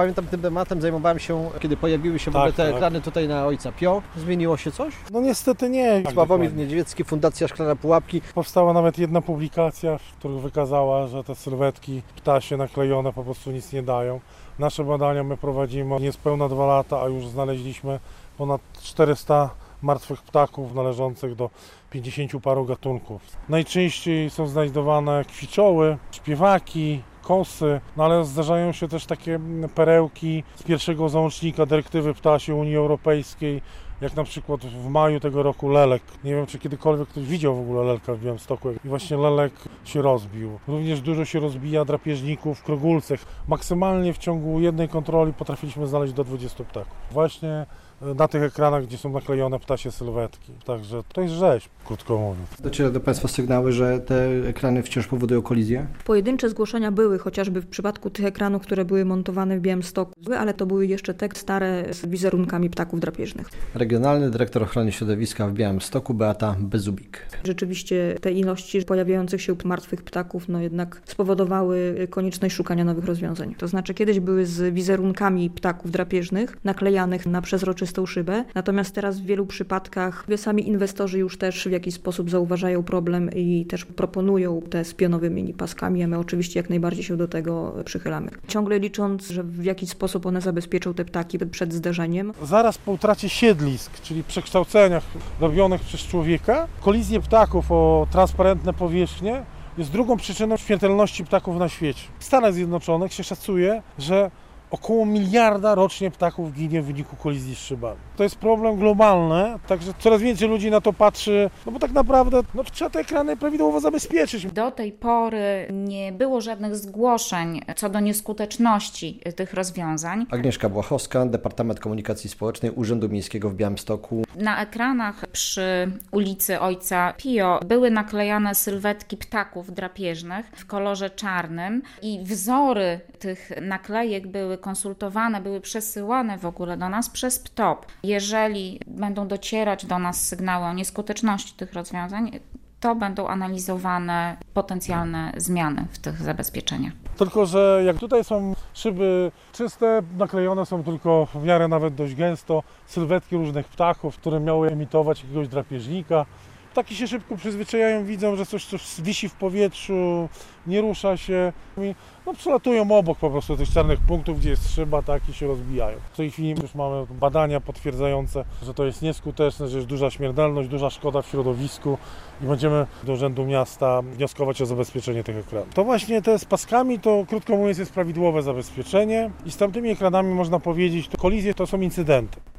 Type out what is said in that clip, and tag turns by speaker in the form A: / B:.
A: pamiętam, tym tematem zajmowałem się, kiedy pojawiły się w ogóle te ekrany tutaj na Ojca Pio. Zmieniło się coś?
B: No niestety nie.
A: Sławomir Niedźwiecki, Fundacja Szklane Pułapki.
B: Powstała nawet jedna publikacja, w której wykazała, że te sylwetki ptasie naklejone po prostu nic nie dają. Nasze badania my prowadzimy niespełna 2 lata, a już znaleźliśmy ponad 400 martwych ptaków należących do 50 paru gatunków. Najczęściej są znajdowane kwiczoły, śpiewaki, kosy, no ale zdarzają się też takie perełki z pierwszego załącznika dyrektywy ptasiej Unii Europejskiej, jak na przykład w maju tego roku lelek. Nie wiem, czy kiedykolwiek ktoś widział w ogóle lelka w Białymstoku. I właśnie lelek się rozbił. Również dużo się rozbija drapieżników, krogulcych. Maksymalnie w ciągu jednej kontroli potrafiliśmy znaleźć do 20 ptaków. Właśnie na tych ekranach, gdzie są naklejone ptasie sylwetki. Także to jest rzeź, krótko mówiąc.
A: Dociera do Państwa sygnały, że te ekrany wciąż powodują kolizję?
C: Pojedyncze zgłoszenia były, chociażby w przypadku tych ekranów, które były montowane w Białymstoku, ale to były jeszcze te stare z wizerunkami ptaków drapieżnych.
A: Regionalny dyrektor ochrony środowiska w Białymstoku Beata Bezubik.
C: Rzeczywiście te ilości pojawiających się martwych ptaków jednak spowodowały konieczność szukania nowych rozwiązań. To znaczy kiedyś były z wizerunkami ptaków drapieżnych naklejanych na przezroczystą szybę, natomiast teraz w wielu przypadkach sami inwestorzy już też w jakiś sposób zauważają problem i też proponują te z pionowymi paskami, a my oczywiście jak najbardziej się do tego przychylamy. Ciągle licząc, że w jakiś sposób one zabezpieczą te ptaki przed zderzeniem.
B: Zaraz po utracie siedlisk, czyli przekształceniach robionych przez człowieka, kolizje ptaków o transparentne powierzchnie jest drugą przyczyną śmiertelności ptaków na świecie. W Stanach Zjednoczonych się szacuje, że około 1 miliarda rocznie ptaków ginie w wyniku kolizji z szybami. To jest problem globalny, także coraz więcej ludzi na to patrzy, no bo tak naprawdę trzeba te ekrany prawidłowo zabezpieczyć.
D: Do tej pory nie było żadnych zgłoszeń co do nieskuteczności tych rozwiązań.
A: Agnieszka Błachowska, Departament Komunikacji Społecznej Urzędu Miejskiego w Białymstoku.
D: Na ekranach przy ulicy Ojca Pio były naklejane sylwetki ptaków drapieżnych w kolorze czarnym i wzory tych naklejek były konsultowane, były przesyłane w ogóle do nas przez PTOP. Jeżeli będą docierać do nas sygnały o nieskuteczności tych rozwiązań, to będą analizowane potencjalne zmiany w tych zabezpieczeniach.
B: Tylko że jak tutaj są szyby czyste, naklejone są tylko w miarę nawet dość gęsto sylwetki różnych ptaków, które miały emitować jakiegoś drapieżnika. Ptaki się szybko przyzwyczajają, widzą, że coś wisi w powietrzu, nie rusza się i przelatują obok po prostu tych czarnych punktów, gdzie jest szyba, i się rozbijają. W tej chwili już mamy badania potwierdzające, że to jest nieskuteczne, że jest duża śmiertelność, duża szkoda w środowisku i będziemy do Urzędu Miasta wnioskować o zabezpieczenie tych ekranów. To właśnie te z paskami, to krótko mówiąc jest prawidłowe zabezpieczenie i z tamtymi ekranami można powiedzieć, to kolizje to są incydenty.